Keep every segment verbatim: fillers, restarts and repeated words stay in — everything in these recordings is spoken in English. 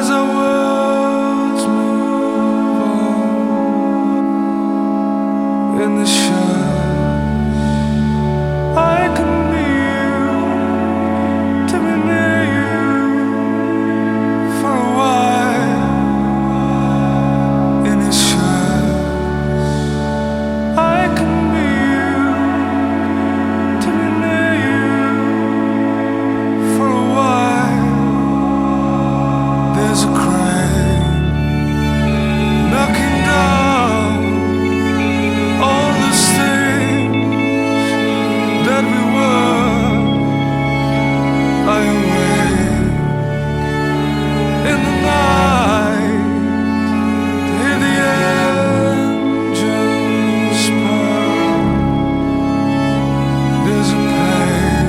as our worlds move on in the shadows, I can be you, to be near you for a while. In the shadows, I can be you, to be near you for a while. There's a crane knocking down all those things that we were. I awake in the night to hear the engines purr. There's a pain,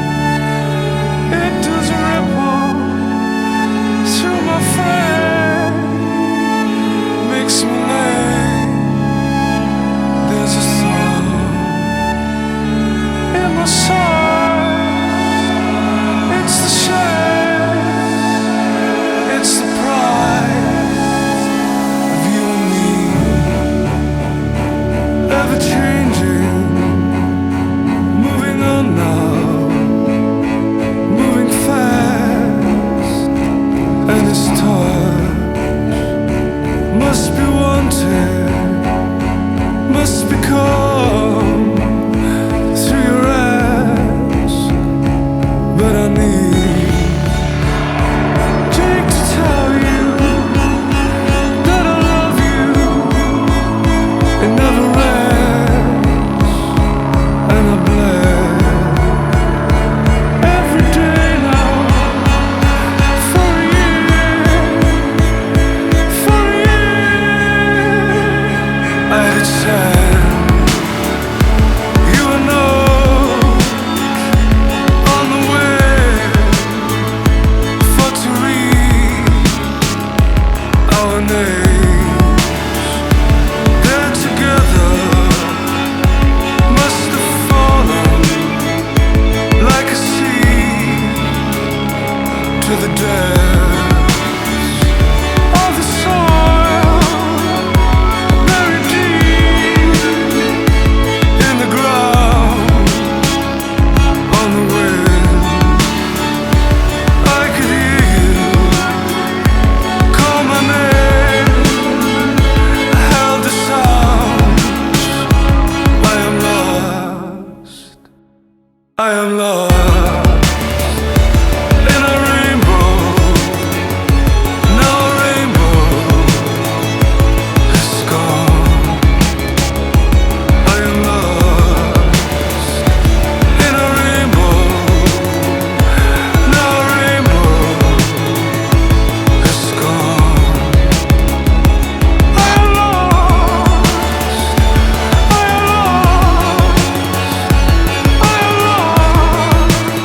it does ripple through my frame, makes me late. There's a thought in my soul. It's the shame, it's the pride of you and me, ever changing, moving on now, moving fast. And this touch must be wanted, must become through your ass. But I need Jake to tell you that I love you. It never ends, and I bled every day now for a year, for a year. I had said you were not on the way for to read our names. They're together, must have fallen like a seed to the depths of the soil, buried deep in the ground. On the wind, I could hear you call my name. I held the sound. I am lost, I am lost in a rainbow. No rainbow has gone. I am lost in a rainbow. No rainbow has gone. I am lost, I am lost, I am lost.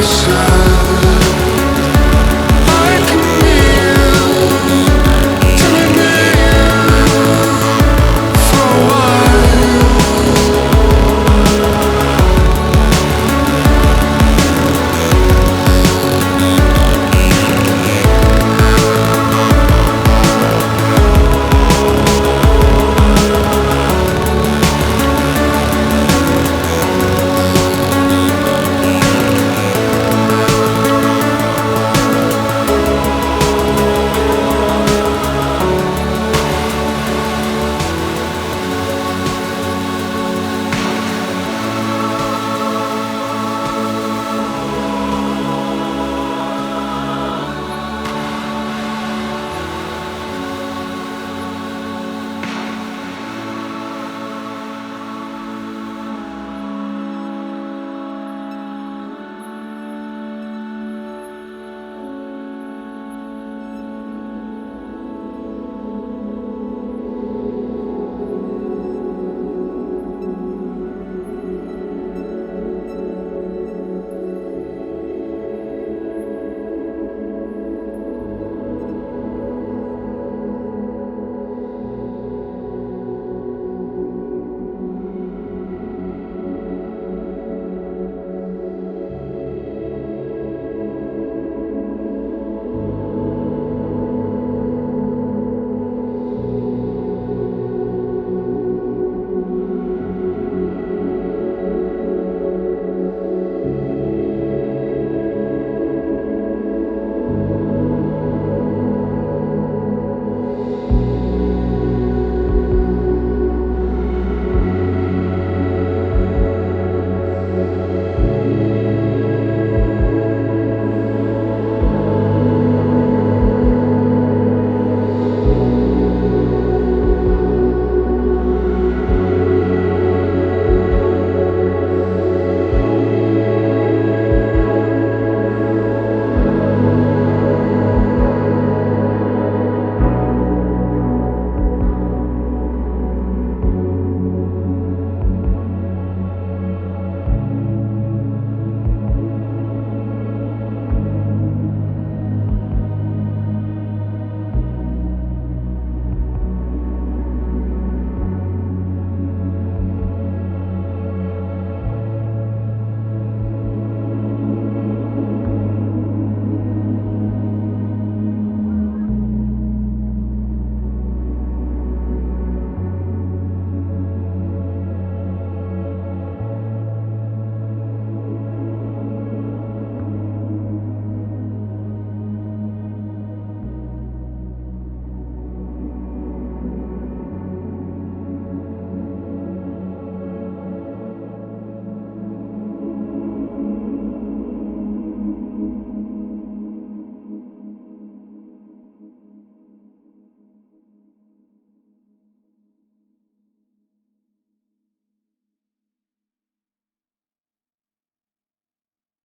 myself.